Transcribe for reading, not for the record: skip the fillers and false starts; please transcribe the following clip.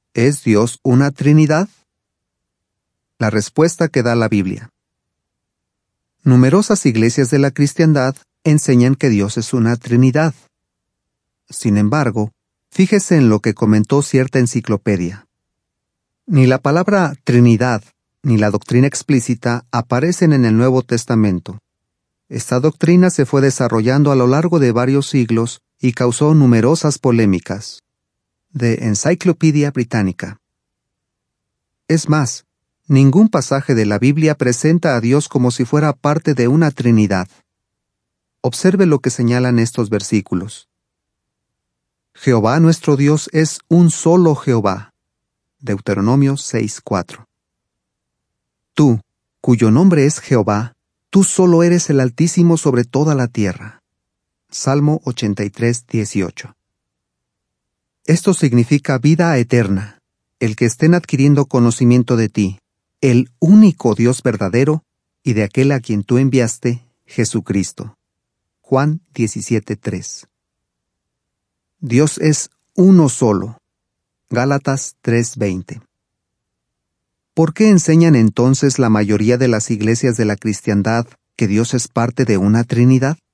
¿Es Dios una Trinidad? La respuesta que da la Biblia. Numerosas iglesias de la cristiandad enseñan que Dios es una Trinidad. Sin embargo, fíjese en lo que comentó cierta enciclopedia. Ni la palabra Trinidad ni la doctrina explícita aparecen en el Nuevo Testamento. Esta doctrina se fue desarrollando a lo largo de varios siglos y causó numerosas polémicas. De Encyclopedia Britannica. Es más, ningún pasaje de la Biblia presenta a Dios como si fuera parte de una Trinidad. Observe lo que señalan estos versículos. Jehová nuestro Dios es un solo Jehová. Deuteronomio 6:4. Tú, cuyo nombre es Jehová, tú solo eres el Altísimo sobre toda la tierra. Salmo 83:18. Esto significa vida eterna, el que estén adquiriendo conocimiento de ti, el único Dios verdadero, y de aquel a quien tú enviaste, Jesucristo. Juan 17:3. Dios es uno solo. Gálatas 3:20. ¿Por qué enseñan entonces la mayoría de las iglesias de la cristiandad que Dios es parte de una Trinidad?